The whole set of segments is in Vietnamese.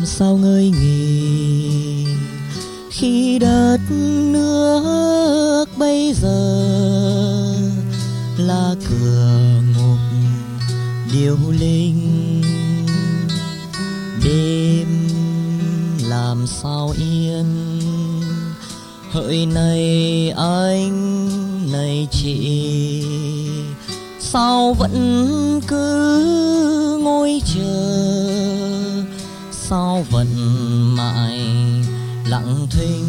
sao ngơi nghỉ khi đất nước bây giờ là cửa ngục điêu linh. Đêm làm sao yên, hỡi này anh này chị, sao vẫn cứ ngồi chờ, sao vẫn mãi lặng thinh.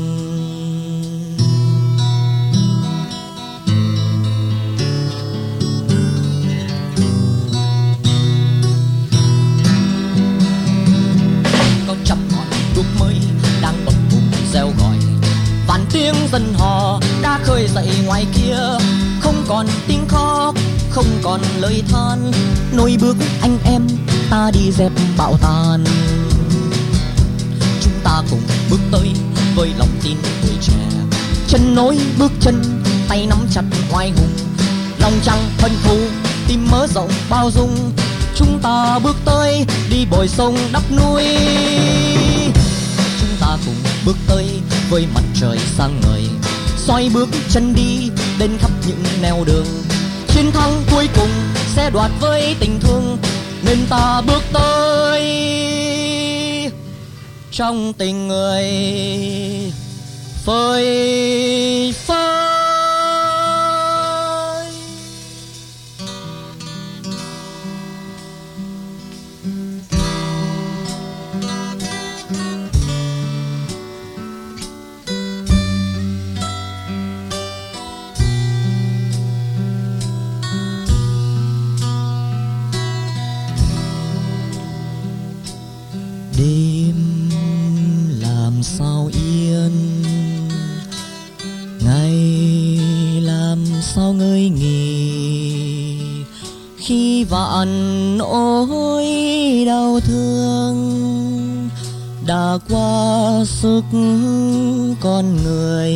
Có trăm ngọn đuốc mới đang bập bùng reo gọi, vạn tiếng dân hò đã khơi dậy ngoài kia. Không còn tiếng khóc, không còn lời than, nối bước anh em ta đi dẹp bão tàn. Chúng ta cùng bước tới với lòng tin tuổi trẻ, chân nối bước chân, tay nắm chặt oai hùng, lòng chẳng hận thù, tim mở rộng bao dung. Chúng ta bước tới đi bồi sông đắp núi, chúng ta cùng bước tới với mặt trời sáng ngời, xoay bước chân đi đến khắp những nẻo đường. Chiến thắng cuối cùng sẽ đoạt với tình thương, nên ta bước tới trong tình người phơi phới. Đêm làm sao yên, ngày làm sao ngơi nghỉ khi vạn nỗi đau thương đã qua sức con người.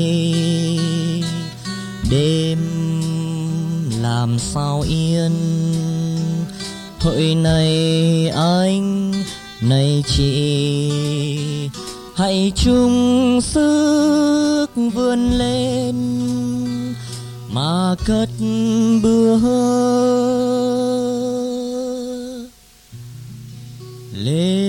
Đêm làm sao yên, hỡi này anh này chị, hãy chung sức vươn lên mà cất bước lên.